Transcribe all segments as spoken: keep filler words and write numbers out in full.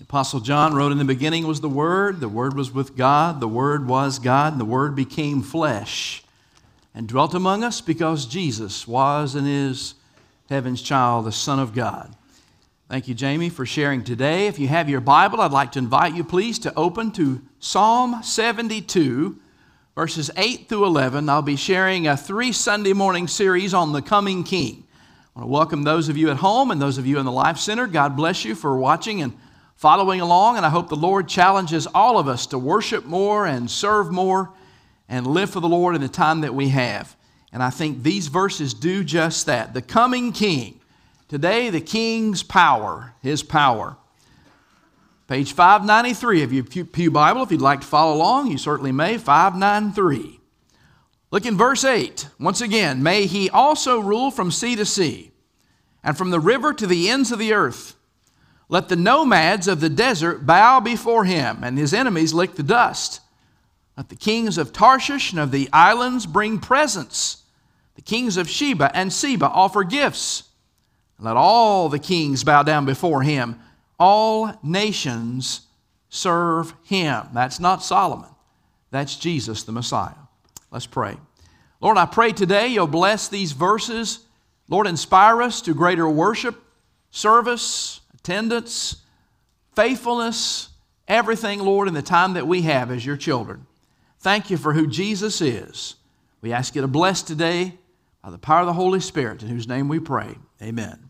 Apostle John wrote, "In the beginning was the Word, the Word was with God, the Word was God, and the Word became flesh and dwelt among us because Jesus was and is heaven's child, the Son of God." Thank you, Jamie, for sharing today. If you have your Bible, I'd like to invite you, please, to open to Psalm seventy-two, verses eight through eleven. I'll be sharing a three Sunday morning series on the coming King. I want to welcome those of you at home and those of you in the Life Center. God bless you for watching and following along, and I hope the Lord challenges all of us to worship more and serve more and live for the Lord in the time that we have. And I think these verses do just that. The coming King. Today, the King's power, His power. Page five ninety-three of your Pew Bible, if you'd like to follow along, you certainly may, five ninety-three. Look in verse eight. Once again, "May He also rule from sea to sea, and from the river to the ends of the earth. Let the nomads of the desert bow before Him, and His enemies lick the dust. Let the kings of Tarshish and of the islands bring presents. The kings of Sheba and Seba offer gifts. Let all the kings bow down before Him. All nations serve Him." That's not Solomon. That's Jesus the Messiah. Let's pray. Lord, I pray today You'll bless these verses. Lord, inspire us to greater worship, service, attendance, faithfulness, everything, Lord, in the time that we have as Your children. Thank You for who Jesus is. We ask You to bless today by the power of the Holy Spirit, in whose name we pray. Amen.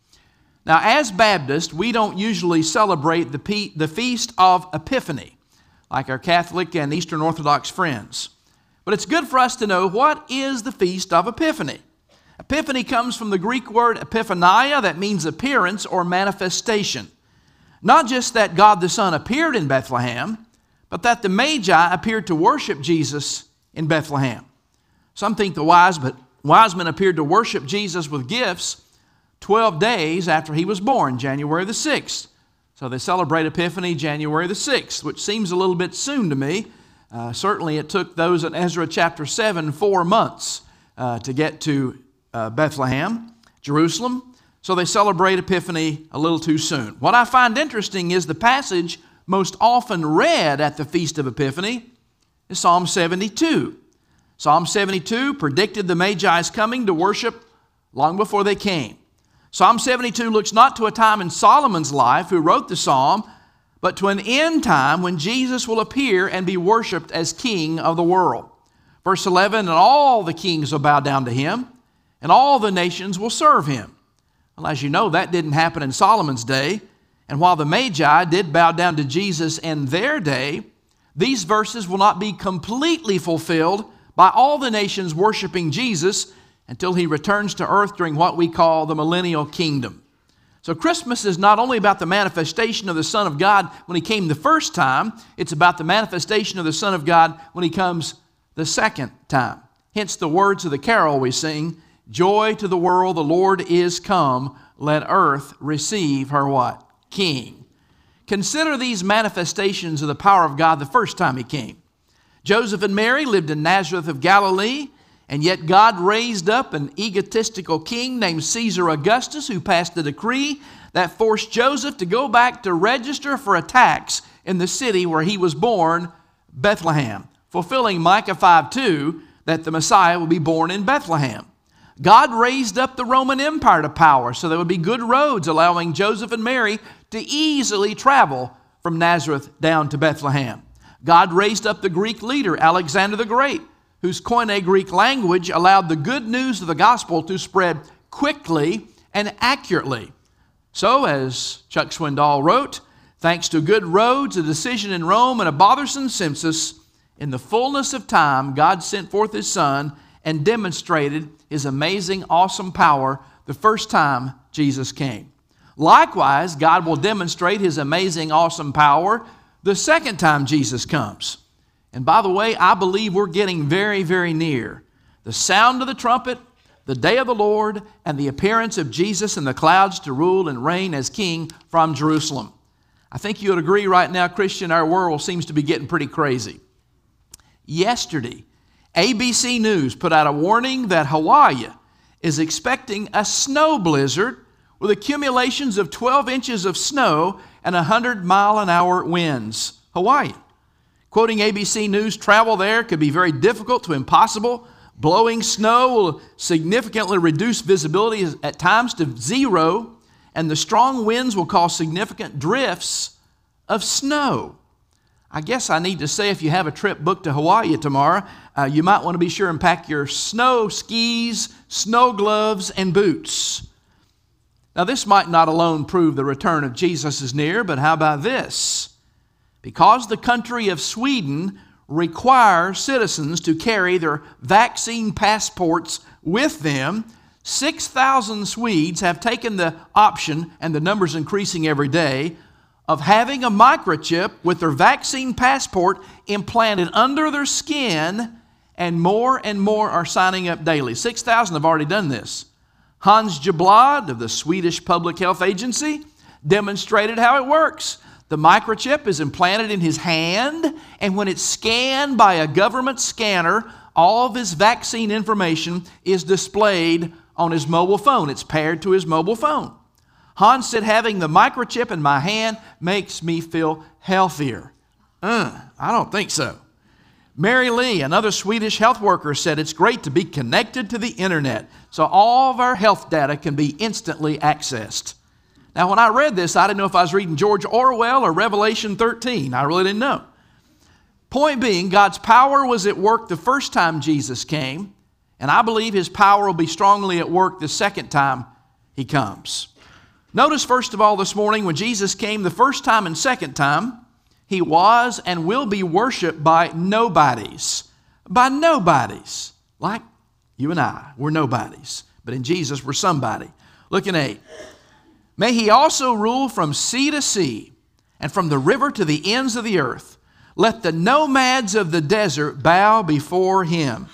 Now, as Baptists, we don't usually celebrate the, pe- the Feast of Epiphany, like our Catholic and Eastern Orthodox friends. But it's good for us to know, what is the Feast of Epiphany? Epiphany comes from the Greek word epiphania, that means appearance or manifestation. Not just that God the Son appeared in Bethlehem, but that the Magi appeared to worship Jesus in Bethlehem. Some think the wise, but wise men appeared to worship Jesus with gifts twelve days after He was born, January the sixth. So they celebrate Epiphany January the sixth, which seems a little bit soon to me. Uh, certainly it took those in Ezra chapter seven four months uh, to get to uh, Bethlehem, Jerusalem. So they celebrate Epiphany a little too soon. What I find interesting is the passage most often read at the Feast of Epiphany is Psalm seventy-two. Psalm seventy-two predicted the Magi's coming to worship long before they came. Psalm seventy-two looks not to a time in Solomon's life, who wrote the psalm, but to an end time when Jesus will appear and be worshiped as King of the world. Verse eleven, "And all the kings will bow down to Him, and all the nations will serve Him." Well, as you know, that didn't happen in Solomon's day. And while the Magi did bow down to Jesus in their day, these verses will not be completely fulfilled by all the nations worshiping Jesus until He returns to earth during what we call the millennial kingdom. So Christmas is not only about the manifestation of the Son of God when He came the first time, it's about the manifestation of the Son of God when He comes the second time. Hence the words of the carol we sing, "Joy to the world, the Lord is come, let earth receive her" what? King. Consider these manifestations of the power of God the first time He came. Joseph and Mary lived in Nazareth of Galilee, and yet God raised up an egotistical king named Caesar Augustus, who passed a decree that forced Joseph to go back to register for a tax in the city where he was born, Bethlehem, fulfilling Micah five two, that the Messiah will be born in Bethlehem. God raised up the Roman Empire to power so there would be good roads allowing Joseph and Mary to easily travel from Nazareth down to Bethlehem. God raised up the Greek leader, Alexander the Great, whose Koine Greek language allowed the good news of the gospel to spread quickly and accurately. So, as Chuck Swindoll wrote, thanks to good roads, a decision in Rome, and a bothersome census, in the fullness of time, God sent forth His Son and demonstrated His amazing, awesome power the first time Jesus came. Likewise, God will demonstrate His amazing, awesome power the second time Jesus comes. And by the way, I believe we're getting very, very near. The sound of the trumpet, the day of the Lord, and the appearance of Jesus in the clouds to rule and reign as King from Jerusalem. I think you would agree right now, Christian, our world seems to be getting pretty crazy. Yesterday, A B C News put out a warning that Hawaii is expecting a snow blizzard with accumulations of twelve inches of snow and one hundred mile an hour winds. Hawaii. Quoting A B C News, travel there could be very difficult to impossible. Blowing snow will significantly reduce visibility at times to zero, and the strong winds will cause significant drifts of snow. I guess I need to say if you have a trip booked to Hawaii tomorrow, uh, you might want to be sure and pack your snow skis, snow gloves, and boots. Now, this might not alone prove the return of Jesus is near, but how about this? Because the country of Sweden requires citizens to carry their vaccine passports with them, six thousand Swedes have taken the option, and the number's increasing every day, of having a microchip with their vaccine passport implanted under their skin, and more and more are signing up daily. six thousand have already done this. Hans Jblad of the Swedish Public Health Agency demonstrated how it works. The microchip is implanted in his hand, and when it's scanned by a government scanner, all of his vaccine information is displayed on his mobile phone. It's paired to his mobile phone. Hans said, having the microchip in my hand makes me feel healthier. Uh, I don't think so. Mary Lee, another Swedish health worker, said it's great to be connected to the internet so all of our health data can be instantly accessed. Now, when I read this, I didn't know if I was reading George Orwell or Revelation thirteen. I really didn't know. Point being, God's power was at work the first time Jesus came, and I believe His power will be strongly at work the second time He comes. Notice, first of all, this morning, when Jesus came the first time and second time, He was and will be worshiped by nobodies. By nobodies. Like you and I. We're nobodies. But in Jesus, we're somebody. Look in eight. May He also rule from sea to sea and from the river to the ends of the earth. Let the nomads of the desert bow before Him.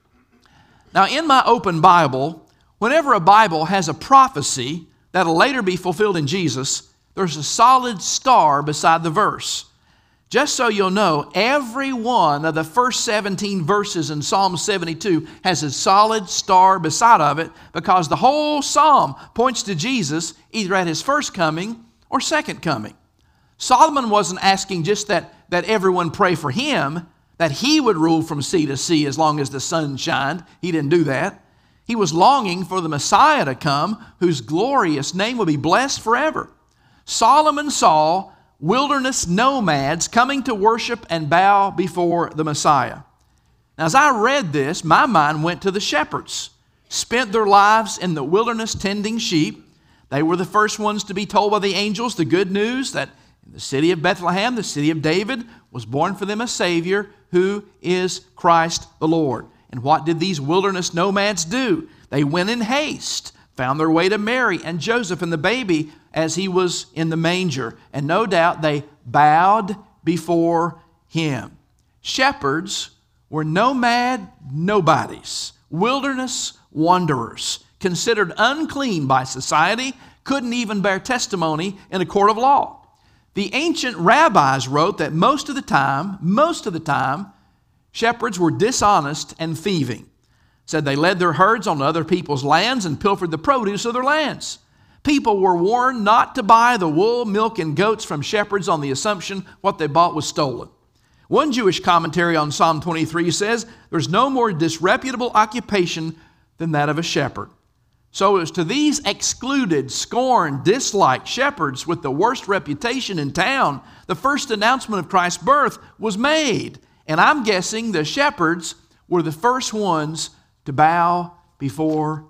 Now, in my open Bible, whenever a Bible has a prophecy that'll later be fulfilled in Jesus, there's a solid star beside the verse. Just so you'll know, every one of the first seventeen verses in Psalm seventy-two has a solid star beside of it, because the whole psalm points to Jesus either at His first coming or second coming. Solomon wasn't asking just that, that everyone pray for him, that he would rule from sea to sea as long as the sun shined. He didn't do that. He was longing for the Messiah to come, whose glorious name would be blessed forever. Solomon saw wilderness nomads coming to worship and bow before the Messiah. Now, as I read this, my mind went to the shepherds, spent their lives in the wilderness tending sheep. They were the first ones to be told by the angels the good news that in the city of Bethlehem, the city of David, was born for them a Savior who is Christ the Lord. And what did these wilderness nomads do? They went in haste, found their way to Mary and Joseph and the baby as he was in the manger. And no doubt they bowed before Him. Shepherds were nomad nobodies, wilderness wanderers, considered unclean by society, couldn't even bear testimony in a court of law. The ancient rabbis wrote that most of the time, most of the time, shepherds were dishonest and thieving. Said they led their herds on other people's lands and pilfered the produce of their lands. People were warned not to buy the wool, milk, and goats from shepherds on the assumption what they bought was stolen. One Jewish commentary on Psalm twenty-three says, there's no more disreputable occupation than that of a shepherd. So it was to these excluded, scorned, disliked shepherds with the worst reputation in town, the first announcement of Christ's birth was made. And I'm guessing the shepherds were the first ones to bow before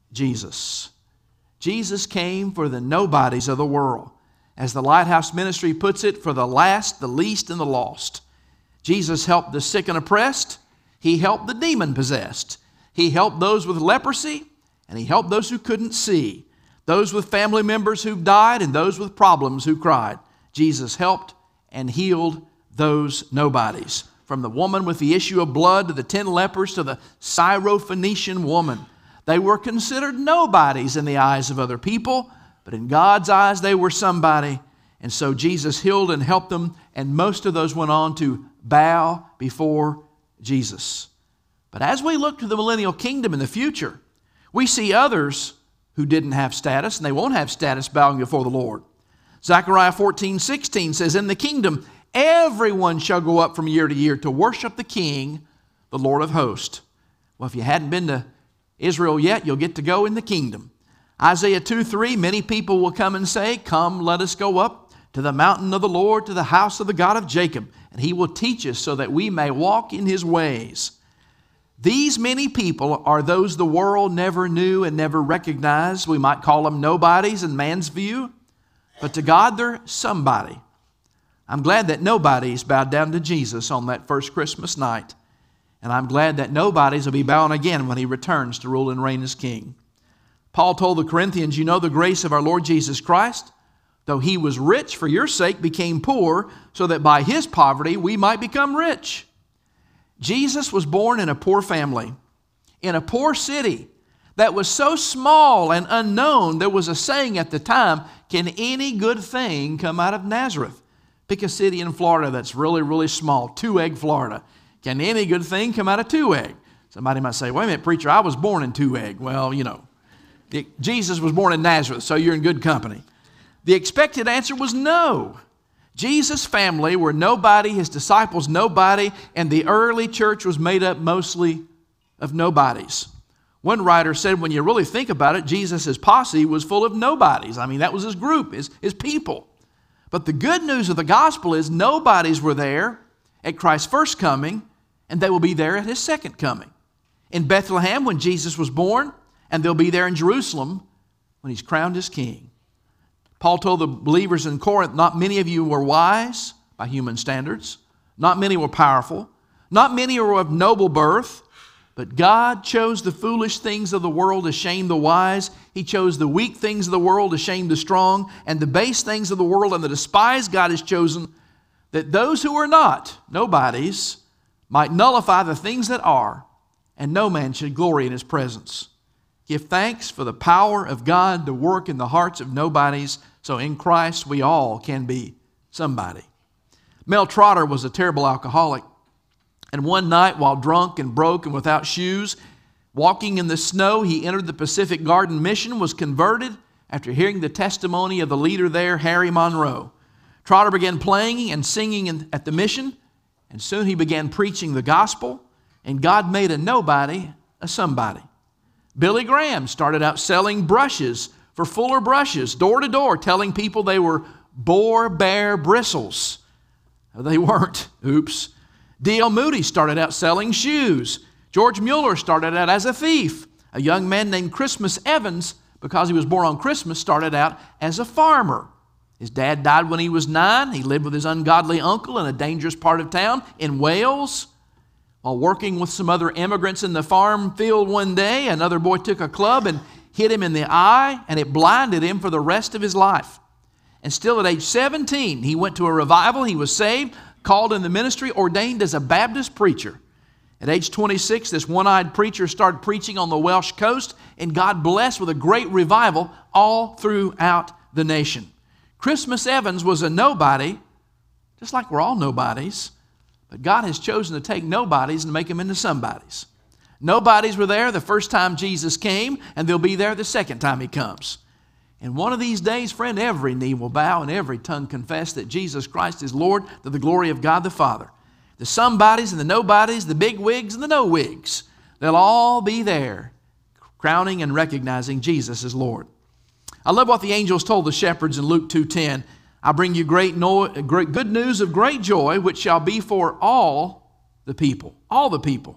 Jesus. Jesus came for the nobodies of the world. As the Lighthouse Ministry puts it, for the last, the least, and the lost. Jesus helped the sick and oppressed. He helped the demon-possessed. He helped those with leprosy, and He helped those who couldn't see, those with family members who died, and those with problems who cried. Jesus helped and healed those nobodies. From the woman with the issue of blood to the ten lepers to the Syrophoenician woman. They were considered nobodies in the eyes of other people, but in God's eyes they were somebody. And so Jesus healed and helped them, and most of those went on to bow before Jesus. But as we look to the millennial kingdom in the future, we see others who didn't have status, and they won't have status bowing before the Lord. Zechariah fourteen sixteen says, in the kingdom, everyone shall go up from year to year to worship the King, the Lord of hosts. Well, if you hadn't been to Israel yet, you'll get to go in the kingdom. Isaiah two three, many people will come and say, come, let us go up to the mountain of the Lord, to the house of the God of Jacob, and he will teach us so that we may walk in his ways. These many people are those the world never knew and never recognized. We might call them nobodies in man's view, but to God they're somebody. I'm glad that nobodies bowed down to Jesus on that first Christmas night, and I'm glad that nobodies will be bowing again when he returns to rule and reign as king. Paul told the Corinthians, you know the grace of our Lord Jesus Christ, though he was rich for your sake, became poor, so that by his poverty we might become rich. Jesus was born in a poor family, in a poor city that was so small and unknown. There was a saying at the time, can any good thing come out of Nazareth? Pick a city in Florida that's really, really small, Two Egg, Florida. Can any good thing come out of Two Egg? Somebody might say, wait a minute, preacher, I was born in Two Egg. Well, you know, it, Jesus was born in Nazareth, so you're in good company. The expected answer was no. Jesus' family were nobody, his disciples nobody, and the early church was made up mostly of nobodies. One writer said, when you really think about it, Jesus' posse was full of nobodies. I mean, that was his group, his, his people. But the good news of the gospel is nobodies were there at Christ's first coming, and they will be there at his second coming. In Bethlehem when Jesus was born, and they'll be there in Jerusalem when he's crowned as king. Paul told the believers in Corinth, not many of you were wise by human standards. Not many were powerful. Not many were of noble birth. But God chose the foolish things of the world to shame the wise. He chose the weak things of the world to shame the strong. And the base things of the world and the despised God has chosen, that those who are not, nobodies, might nullify the things that are, and no man should glory in his presence. Give thanks for the power of God to work in the hearts of nobodies, so in Christ we all can be somebody. Mel Trotter was a terrible alcoholic. And one night, while drunk and broke and without shoes, walking in the snow, he entered the Pacific Garden Mission, was converted after hearing the testimony of the leader there, Harry Monroe. Trotter began playing and singing in, at the mission, and soon he began preaching the gospel, and God made a nobody a somebody. Billy Graham started out selling brushes for Fuller Brushes, door to door, telling people they were boar bear bristles. They weren't. Oops. D L Moody started out selling shoes. George Mueller started out as a thief. A young man named Christmas Evans, because he was born on Christmas, started out as a farmer. His dad died when he was nine. He lived with his ungodly uncle in a dangerous part of town in Wales. While working with some other immigrants in the farm field one day, another boy took a club and hit him in the eye, and it blinded him for the rest of his life. And still at age seventeen, he went to a revival. He was saved, called in the ministry, ordained as a Baptist preacher. At age twenty-six, this one-eyed preacher started preaching on the Welsh coast, and God blessed with a great revival all throughout the nation. Christmas Evans was a nobody, just like we're all nobodies, but God has chosen to take nobodies and make them into somebodies. Nobodies were there the first time Jesus came, and they'll be there the second time he comes. And one of these days, friend, every knee will bow and every tongue confess that Jesus Christ is Lord, to the glory of God the Father. The somebodies and the nobodies, the big wigs and the no wigs, they'll all be there, crowning and recognizing Jesus as Lord. I love what the angels told the shepherds in Luke two ten. I bring you great, no, great good news of great joy, which shall be for all the people. All the people.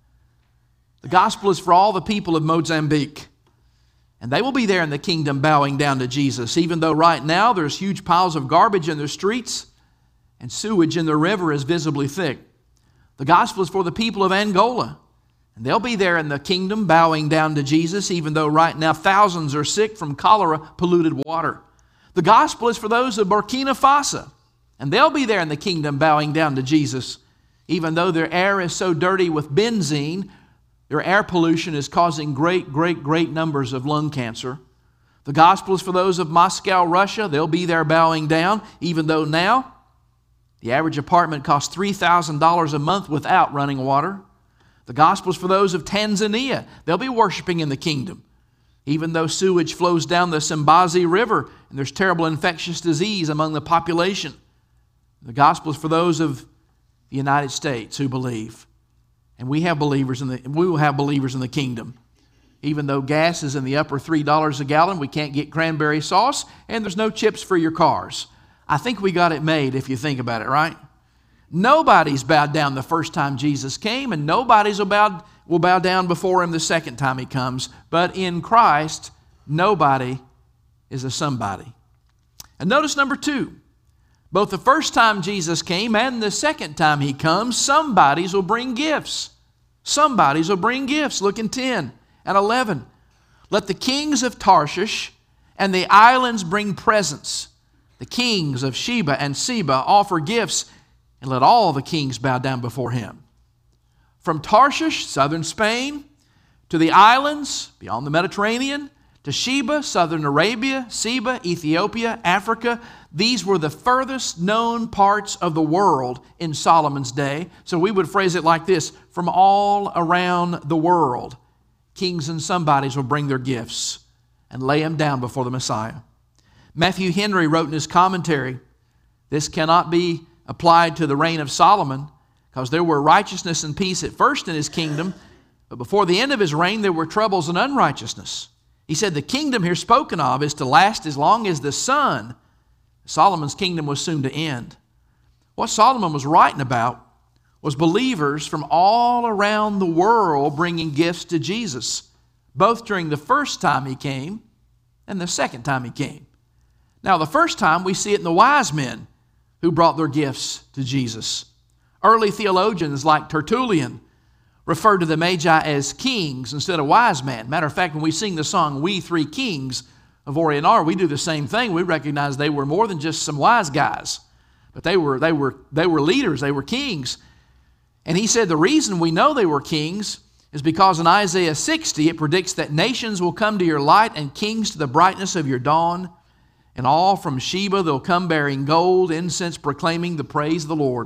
The gospel is for all the people of Mozambique. And they will be there in the kingdom bowing down to Jesus, even though right now there's huge piles of garbage in their streets and sewage in the river is visibly thick. The gospel is for the people of Angola. And they'll be there in the kingdom bowing down to Jesus, even though right now thousands are sick from cholera polluted water. The gospel is for those of Burkina Faso. And they'll be there in the kingdom bowing down to Jesus, even though their air is so dirty with benzene. Their air pollution is causing great, great, great numbers of lung cancer. The gospel is for those of Moscow, Russia. They'll be there bowing down, even though now the average apartment costs three thousand dollars a month without running water. The gospel is for those of Tanzania. They'll be worshiping in the kingdom. Even though sewage flows down the Simbazi River and there's terrible infectious disease among the population, the gospel is for those of the United States who believe. And we have believers in the we will have believers in the kingdom. Even though gas is in the upper three dollars a gallon, we can't get cranberry sauce, and there's no chips for your cars. I think we got it made if you think about it, right? Nobody's bowed down the first time Jesus came, and nobody's will bow, will bow down before him the second time he comes. But in Christ, nobody is a somebody. And notice number two, both the first time Jesus came and the second time he comes, somebodies will bring gifts. Somebodies will bring gifts. Look in ten and eleven. Let the kings of Tarshish and the islands bring presents. The kings of Sheba and Seba offer gifts, and let all the kings bow down before him. From Tarshish, southern Spain, to the islands beyond the Mediterranean, to Sheba, southern Arabia, Seba, Ethiopia, Africa. These were the furthest known parts of the world in Solomon's day. So we would phrase it like this: from all around the world, kings and somebodies will bring their gifts and lay them down before the Messiah. Matthew Henry wrote in his commentary, this cannot be applied to the reign of Solomon, because there were righteousness and peace at first in his kingdom, but before the end of his reign there were troubles and unrighteousness. He said the kingdom here spoken of is to last as long as the sun. Solomon's kingdom was soon to end. What Solomon was writing about was believers from all around the world bringing gifts to Jesus, both during the first time he came and the second time he came. Now, the first time we see it in the wise men who brought their gifts to Jesus. Early theologians like Tertullian referred to the Magi as kings instead of wise men. Matter of fact, when we sing the song, We Three Kings of Orient Are, we do the same thing. We recognize they were more than just some wise guys, but they were, they were, they were leaders, they were kings. And he said the reason we know they were kings is because in Isaiah sixty, it predicts that nations will come to your light and kings to the brightness of your dawn. And all from Sheba they'll come bearing gold, incense proclaiming the praise of the Lord.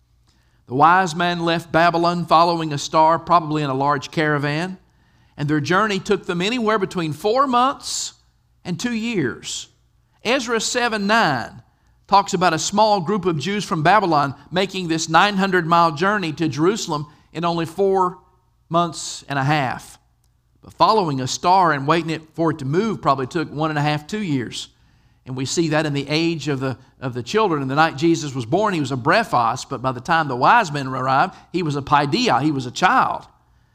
The wise men left Babylon following a star, probably in a large caravan, and their journey took them anywhere between four months and two years. Ezra seven nine talks about a small group of Jews from Babylon making this nine hundred mile journey to Jerusalem in only four months and a half. But following a star and waiting for it to move probably took one and a half, two years. And we see that in the age of the, of the children. In the night Jesus was born, he was a brephos, but by the time the wise men arrived, he was a paideia, he was a child.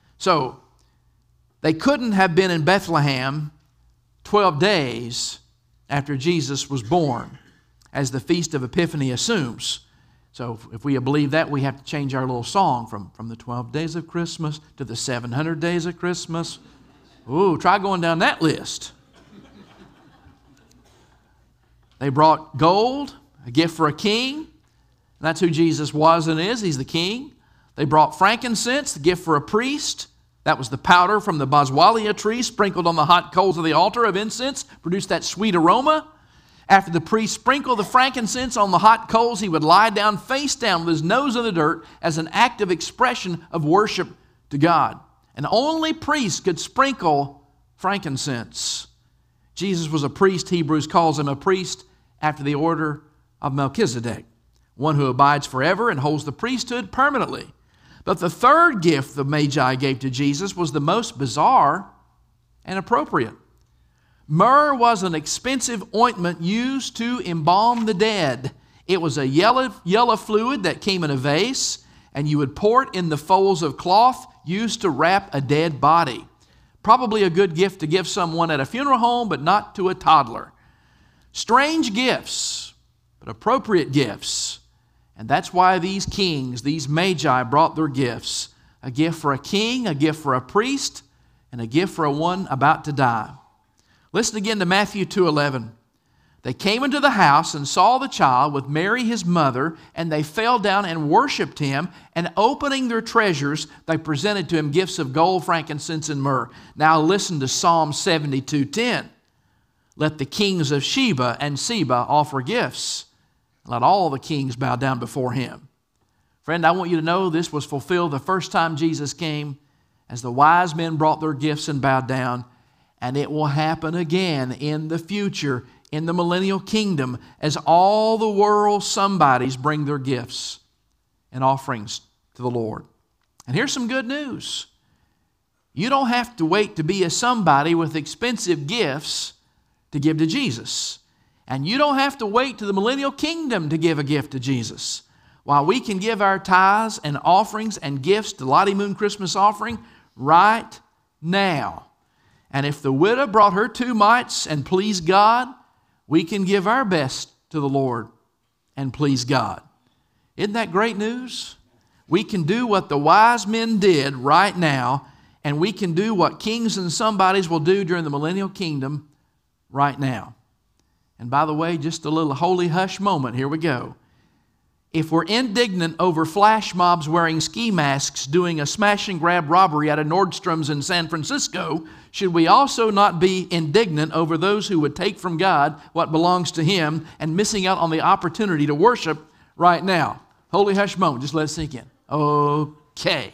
So they couldn't have been in Bethlehem twelve days after Jesus was born, as the Feast of Epiphany assumes. So if we believe that, we have to change our little song from, from the twelve days of Christmas to the seven hundred days of Christmas. Ooh, try going down that list. They brought gold, a gift for a king. And that's who Jesus was and is. He's the king. They brought frankincense, the gift for a priest. That was the powder from the boswellia tree sprinkled on the hot coals of the altar of incense, produced that sweet aroma. After the priest sprinkled the frankincense on the hot coals, he would lie down face down with his nose in the dirt as an act of expression of worship to God. And only priests could sprinkle frankincense. Jesus was a priest. Hebrews calls him a priest after the order of Melchizedek, one who abides forever and holds the priesthood permanently. But the third gift the Magi gave to Jesus was the most bizarre and appropriate. Myrrh was an expensive ointment used to embalm the dead. It was a yellow, yellow fluid that came in a vase, and you would pour it in the folds of cloth used to wrap a dead body. Probably a good gift to give someone at a funeral home, but not to a toddler. Strange gifts, but appropriate gifts. And that's why these kings, these Magi, brought their gifts. A gift for a king, a gift for a priest, and a gift for a one about to die. Listen again to Matthew two eleven. They came into the house and saw the child with Mary his mother, and they fell down and worshipped him, and opening their treasures, they presented to him gifts of gold, frankincense, and myrrh. Now listen to Psalm seventy-two ten. Let the kings of Sheba and Seba offer gifts. Let all the kings bow down before him. Friend, I want you to know this was fulfilled the first time Jesus came, as the wise men brought their gifts and bowed down. And it will happen again in the future, in the millennial kingdom, as all the world's somebodies bring their gifts and offerings to the Lord. And here's some good news. You don't have to wait to be a somebody with expensive gifts to give to Jesus. And you don't have to wait to the millennial kingdom to give a gift to Jesus. While we can give our tithes and offerings and gifts to Lottie Moon Christmas offering right now. And if the widow brought her two mites and pleased God, we can give our best to the Lord and please God. Isn't that great news? We can do what the wise men did right now, and we can do what kings and somebodies will do during the millennial kingdom right now. And by the way, just a little holy hush moment. Here we go. If we're indignant over flash mobs wearing ski masks doing a smash and grab robbery at a Nordstrom's in San Francisco, should we also not be indignant over those who would take from God what belongs to Him and missing out on the opportunity to worship right now? Holy hush moment. Just let it sink in. Okay.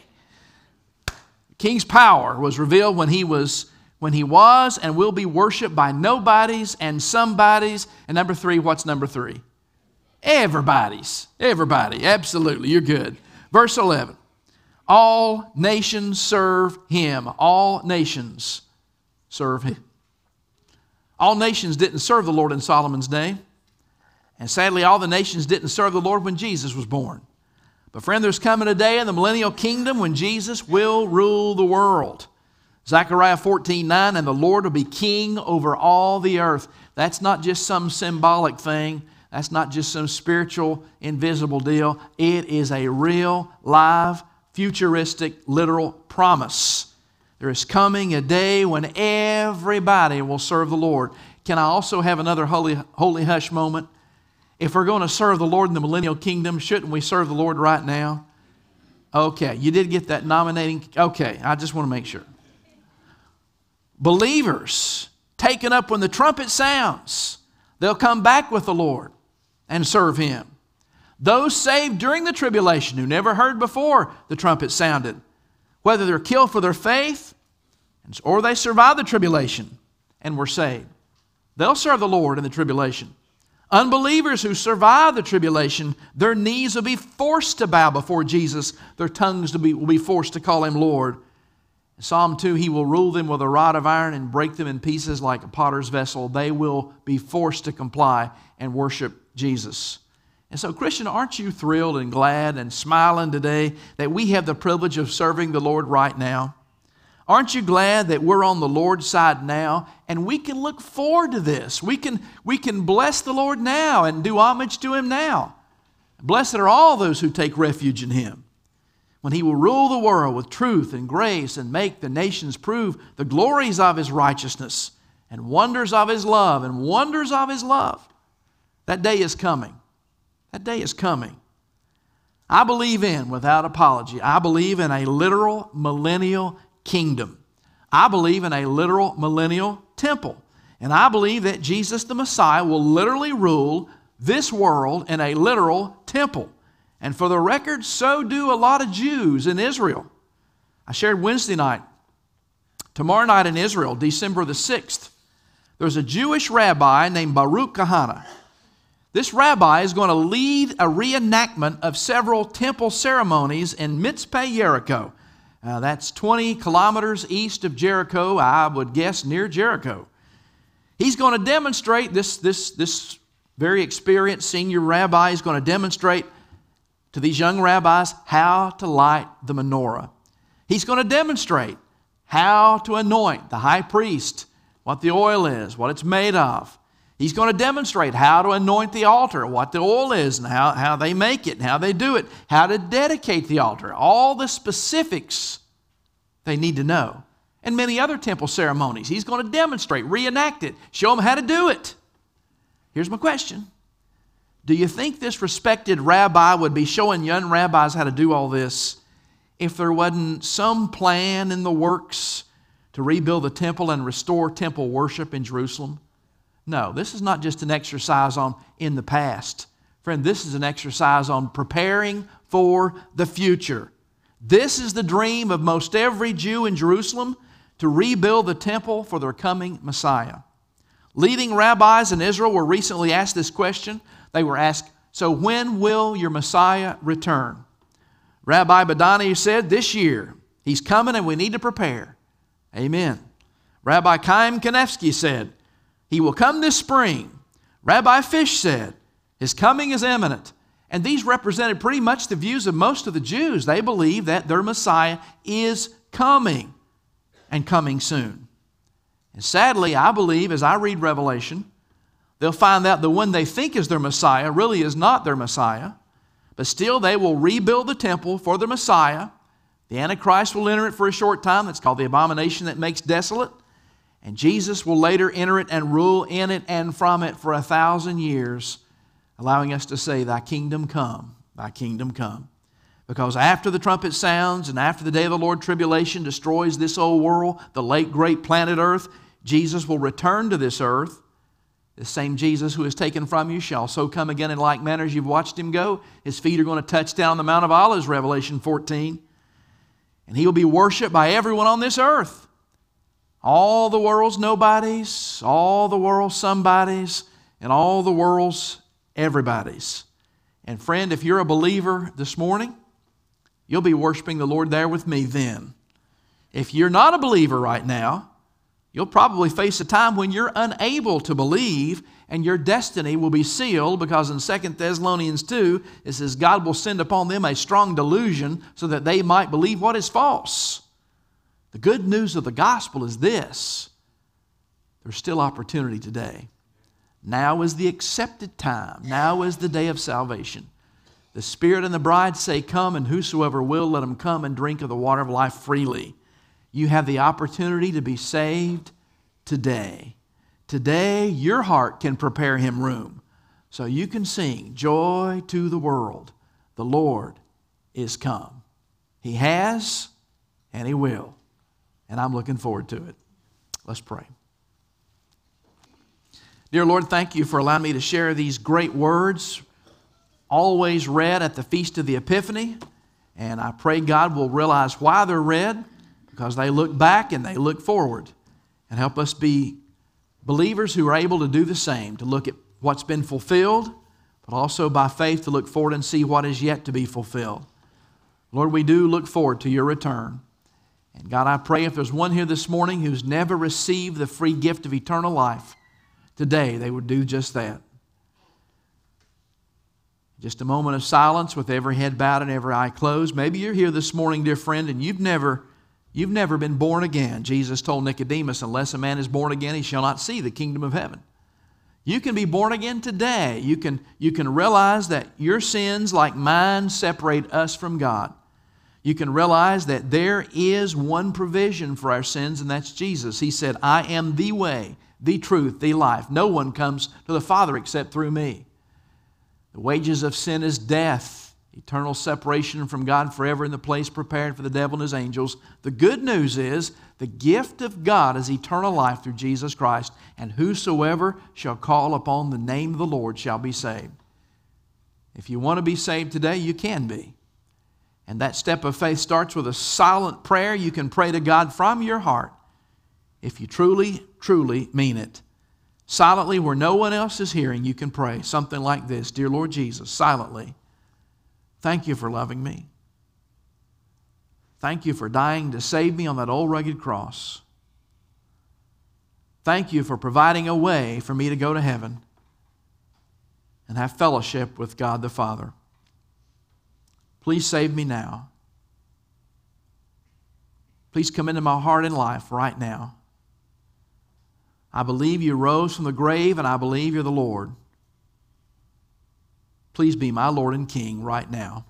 King's power was revealed when he was when he was and will be worshiped by nobodies and somebodies. And number three, what's number three? Everybody's. Everybody. Absolutely. You're good. Verse eleven. All nations serve Him. All nations serve Him. All nations didn't serve the Lord in Solomon's day. And sadly, all the nations didn't serve the Lord when Jesus was born. But friend, there's coming a day in the millennial kingdom when Jesus will rule the world. Zechariah fourteen nine, and the Lord will be king over all the earth. That's not just some symbolic thing. That's not just some spiritual, invisible deal. It is a real, live, futuristic, literal promise. There is coming a day when everybody will serve the Lord. Can I also have another holy, holy hush moment? If we're going to serve the Lord in the millennial kingdom, shouldn't we serve the Lord right now? Okay, you did get that nominating. Okay, I just want to make sure. Believers taken up when the trumpet sounds, they'll come back with the Lord and serve Him. Those saved during the tribulation who never heard before the trumpet sounded, whether they're killed for their faith or they survived the tribulation and were saved, they'll serve the Lord in the tribulation. Unbelievers who survive the tribulation, their knees will be forced to bow before Jesus. Their tongues will be, will be forced to call Him Lord. In Psalm two, He will rule them with a rod of iron and break them in pieces like a potter's vessel. They will be forced to comply and worship Jesus. And so, Christian, aren't you thrilled and glad and smiling today that we have the privilege of serving the Lord right now? Aren't you glad that we're on the Lord's side now and we can look forward to this? We can, we can bless the Lord now and do homage to Him now. Blessed are all those who take refuge in Him, when He will rule the world with truth and grace and make the nations prove the glories of His righteousness and wonders of His love and wonders of His love. That day is coming. That day is coming. I believe in, without apology, I believe in a literal millennial kingdom. I believe in a literal millennial temple. And I believe that Jesus the Messiah will literally rule this world in a literal temple. And for the record, so do a lot of Jews in Israel. I shared Wednesday night. Tomorrow night in Israel, December the sixth, there's a Jewish rabbi named Baruch Kahana. This rabbi is going to lead a reenactment of several temple ceremonies in Mitzpeh, Jericho. Uh, that's twenty kilometers east of Jericho, I would guess near Jericho. He's going to demonstrate, this, this, this very experienced senior rabbi is going to demonstrate to these young rabbis how to light the menorah. He's going to demonstrate how to anoint the high priest, what the oil is, what it's made of. He's going to demonstrate how to anoint the altar, what the oil is, and how, how they make it, and how they do it, how to dedicate the altar, all the specifics they need to know. And many other temple ceremonies. He's going to demonstrate, reenact it, show them how to do it. Here's my question. Do you think this respected rabbi would be showing young rabbis how to do all this if there wasn't some plan in the works to rebuild the temple and restore temple worship in Jerusalem? No, this is not just an exercise on in the past. Friend, this is an exercise on preparing for the future. This is the dream of most every Jew in Jerusalem, to rebuild the temple for their coming Messiah. Leading rabbis in Israel were recently asked this question. They were asked, so when will your Messiah return? Rabbi Badani said, this year. He's coming and we need to prepare. Amen. Rabbi Chaim Kanevsky said, he will come this spring. Rabbi Fish said, his coming is imminent. And these represented pretty much the views of most of the Jews. They believe that their Messiah is coming and coming soon. And sadly, I believe, as I read Revelation, they'll find out the one they think is their Messiah really is not their Messiah. But still, they will rebuild the temple for their Messiah. The Antichrist will enter it for a short time. That's called the abomination that makes desolate. And Jesus will later enter it and rule in it and from it for a thousand years, allowing us to say, thy kingdom come, thy kingdom come. Because after the trumpet sounds and after the day of the Lord tribulation destroys this old world, the late great planet Earth, Jesus will return to this earth. The same Jesus who is taken from you shall so come again in like manner as you've watched him go. His feet are going to touch down the Mount of Olives, Revelation fourteen. And he will be worshiped by everyone on this earth. All the world's nobodies, all the world's somebodies, and all the world's everybody's. And friend, if you're a believer this morning, you'll be worshiping the Lord there with me then. If you're not a believer right now, you'll probably face a time when you're unable to believe and your destiny will be sealed, because in Second Thessalonians two, it says God will send upon them a strong delusion so that they might believe what is false. The good news of the gospel is this: there's still opportunity today. Now is the accepted time. Now is the day of salvation. The Spirit and the bride say, come, and whosoever will, let him come and drink of the water of life freely. You have the opportunity to be saved today. Today, your heart can prepare him room so you can sing, joy to the world, the Lord is come. He has and he will, and I'm looking forward to it. Let's pray. Dear Lord, thank you for allowing me to share these great words, always read at the Feast of the Epiphany, and I pray God will realize why they're read, because they look back and they look forward, and help us be believers who are able to do the same, to look at what's been fulfilled, but also by faith to look forward and see what is yet to be fulfilled. Lord, we do look forward to your return. And God, I pray if there's one here this morning who's never received the free gift of eternal life, today they would do just that. Just a moment of silence with every head bowed and every eye closed. Maybe you're here this morning, dear friend, and you've never You've never been born again. Jesus told Nicodemus, unless a man is born again, he shall not see the kingdom of heaven. You can be born again today. You can, you can realize that your sins, like mine, separate us from God. You can realize that there is one provision for our sins, and that's Jesus. He said, I am the way, the truth, the life. No one comes to the Father except through me. The wages of sin is death. Eternal separation from God forever in the place prepared for the devil and his angels. The good news is the gift of God is eternal life through Jesus Christ, and whosoever shall call upon the name of the Lord shall be saved. If you want to be saved today, you can be. And that step of faith starts with a silent prayer you can pray to God from your heart if you truly, truly mean it. Silently, where no one else is hearing, you can pray something like this: Dear Lord Jesus, silently, thank you for loving me. Thank you for dying to save me on that old rugged cross. Thank you for providing a way for me to go to heaven and have fellowship with God the Father. Please save me now. Please come into my heart and life right now. I believe you rose from the grave, and I believe you're the Lord. Please be my Lord and King right now.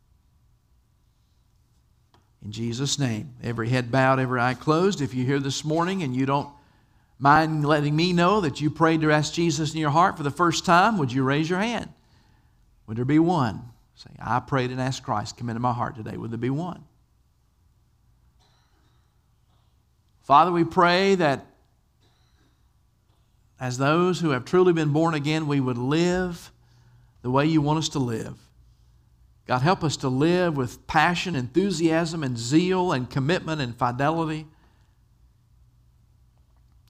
In Jesus' name, every head bowed, every eye closed. If you're here this morning and you don't mind letting me know that you prayed to ask Jesus in your heart for the first time, would you raise your hand? Would there be one? Say, I prayed and asked Christ, come into my heart today. Would there be one? Father, we pray that as those who have truly been born again, we would live the way you want us to live. God, help us to live with passion, enthusiasm, and zeal, and commitment, and fidelity.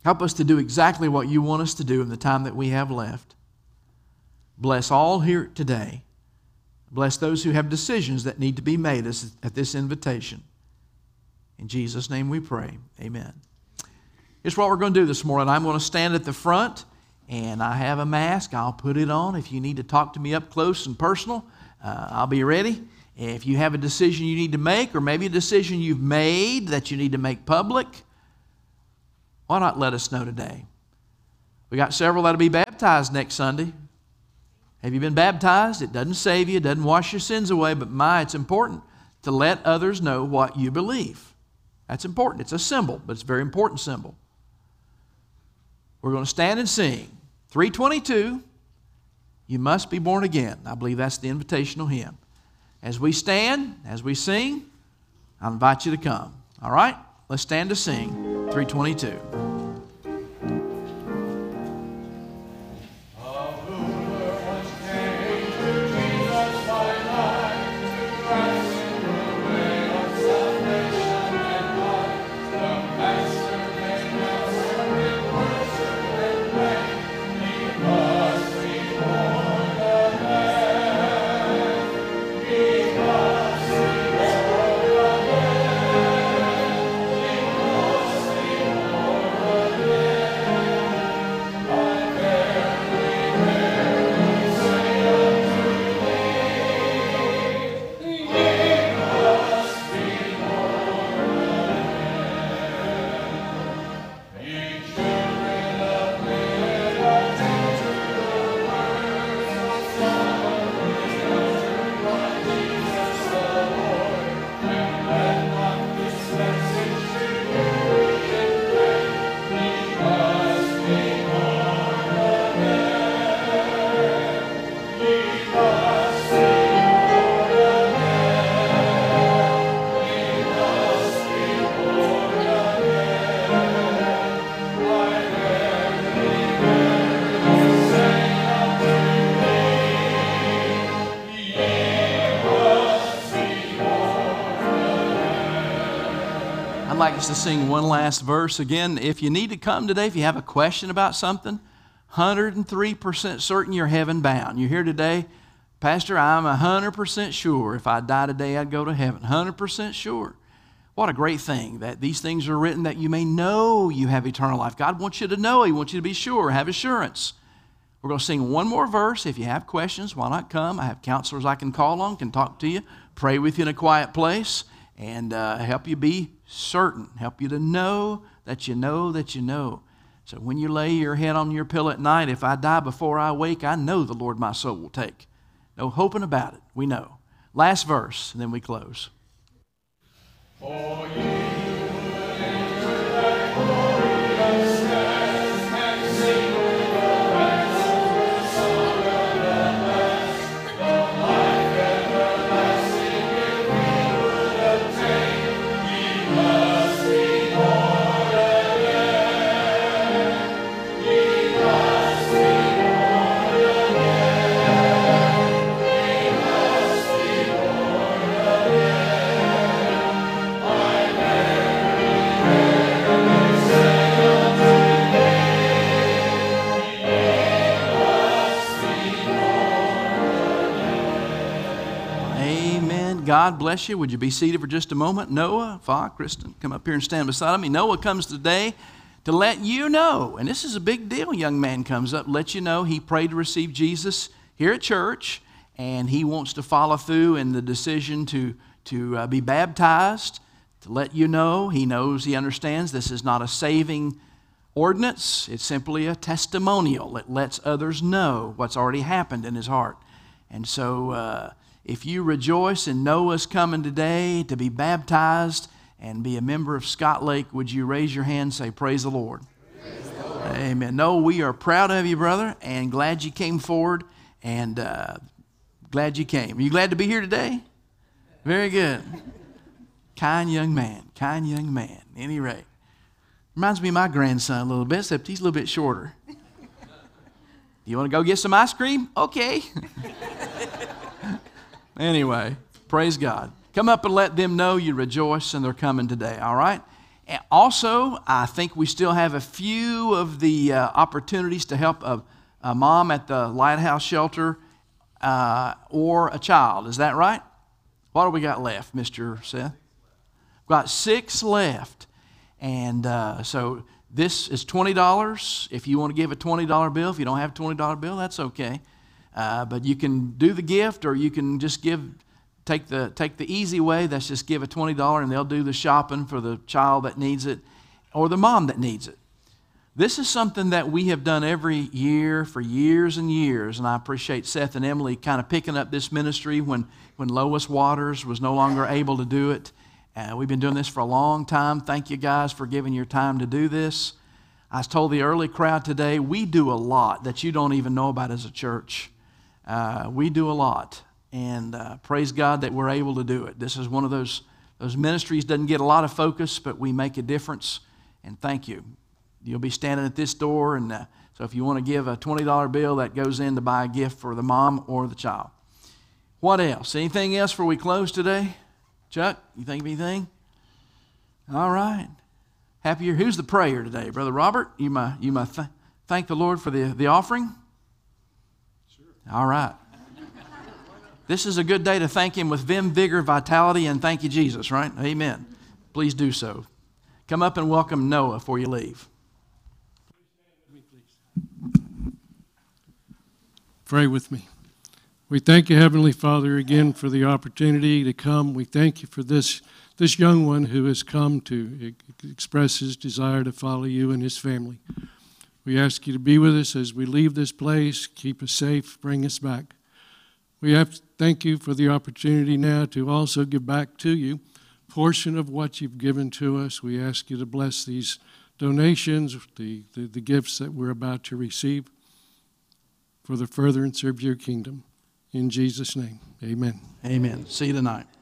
Help us to do exactly what you want us to do in the time that we have left. Bless all here today. Bless those who have decisions that need to be made at this invitation. In Jesus' name we pray. Amen. Here's what we're going to do this morning. I'm going to stand at the front, and I have a mask. I'll put it on. If you need to talk to me up close and personal, uh, I'll be ready. If you have a decision you need to make, or maybe a decision you've made that you need to make public, why not let us know today? We got several that'll be baptized next Sunday. Have you been baptized? It doesn't save you. It doesn't wash your sins away. But my, it's important to let others know what you believe. That's important. It's a symbol, but it's a very important symbol. We're going to stand and sing. three twenty-two, You Must Be Born Again. I believe that's the invitational hymn. As we stand, as we sing, I invite you to come. All right? Let's stand to sing three twenty-two. I'd like us to sing one last verse again. If you need to come today, if you have a question about something, one hundred three percent certain you're heaven bound. You're here today, Pastor, I'm one hundred percent sure if I die today, I'd go to heaven. one hundred percent sure. What a great thing that these things are written that you may know you have eternal life. God wants you to know. He wants you to be sure, have assurance. We're going to sing one more verse. If you have questions, why not come? I have counselors I can call on, can talk to you, pray with you in a quiet place, and uh, help you be certain, help you to know that you know that you know. So when you lay your head on your pillow at night, if I die before I wake, I know the Lord my soul will take. No hoping about it. We know. Last verse, and then we close. For you. God bless you. Would you be seated for just a moment? Noah, Fa, Kristen, come up here and stand beside me. Noah comes today to let you know, and this is a big deal. Young man comes up, let you know he prayed to receive Jesus here at church, and he wants to follow through in the decision to, to uh, be baptized, to let you know. He knows, he understands this is not a saving ordinance. It's simply a testimonial. It lets others know what's already happened in his heart. And so, uh, if you rejoice in Noah's coming today to be baptized and be a member of Scott Lake, would you raise your hand and say, praise the Lord? Praise the Lord. Amen. Noah, we are proud of you, brother, and glad you came forward, and uh, glad you came. Are you glad to be here today? Very good. Kind young man, kind young man, at any rate. Reminds me of my grandson a little bit, except he's a little bit shorter. Do you want to go get some ice cream? Okay. Anyway, praise God. Come up and let them know you rejoice and they're coming today, all right? And also, I think we still have a few of the uh, opportunities to help a, a mom at the Lighthouse Shelter uh, or a child. Is that right? What do we got left, Mister Seth? We've got six left. And uh, so this is twenty dollars. If you want to give a twenty dollar bill, if you don't have a twenty dollar bill, that's okay. Uh, but you can do the gift, or you can just give, take the take the easy way. That's just give a twenty dollars, and they'll do the shopping for the child that needs it, or the mom that needs it. This is something that we have done every year for years and years, and I appreciate Seth and Emily kind of picking up this ministry when, when Lois Waters was no longer able to do it. Uh, we've been doing this for a long time. Thank you guys for giving your time to do this. I told the early crowd today, we do a lot that you don't even know about as a church. Uh, we do a lot, and uh, praise God that we're able to do it. This is one of those, those ministries doesn't get a lot of focus, but we make a difference, and thank you. You'll be standing at this door, and uh, so if you want to give a twenty dollar bill, that goes in to buy a gift for the mom or the child. What else? Anything else before we close today? Chuck, you think of anything? All right. Happy year. Who's the prayer today? Brother Robert, you might, you might th- thank the Lord for the, the offering? Sure. All right. This is a good day to thank Him with vim, vigor, vitality, and thank you, Jesus, right? Amen. Please do so. Come up and welcome Noah before you leave. Pray with me. We thank you, Heavenly Father, again for the opportunity to come. We thank you for this, this young one who has come to express his desire to follow you and his family. We ask you to be with us as we leave this place, keep us safe, bring us back. We have to thank you for the opportunity now to also give back to you a portion of what you've given to us. We ask you to bless these donations, the, the, the gifts that we're about to receive for the furtherance of your kingdom. In Jesus' name, amen. Amen. See you tonight.